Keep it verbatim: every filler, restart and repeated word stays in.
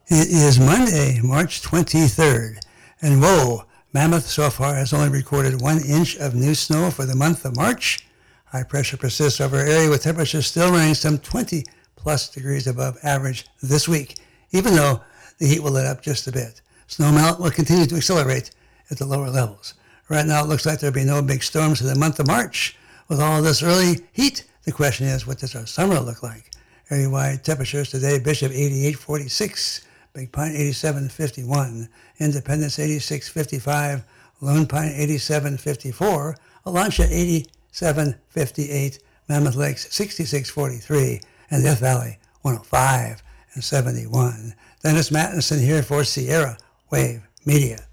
It is Monday, March twenty-third, and whoa, Mammoth so far has only recorded one inch of new snow for the month of March. High pressure persists over our area with temperatures still running some twenty plus degrees above average this week, even though the heat will let up just a bit. Snow melt will continue to accelerate at the lower levels. Right now it looks like there'll be no big storms in the month of March. With all this early heat, the question is, what does our summer look like? Area-wide temperatures today: Bishop eighty-eight forty-six, Big Pine eighty-seven fifty-one, Independence eighty-six fifty-five, Lone Pine eighty-seven fifty-four, Alancha eighty-seven fifty-eight, Mammoth Lakes sixty-six forty-three, and Death Valley one oh five and seventy-one. Dennis Mattinson here for Sierra Wave Media.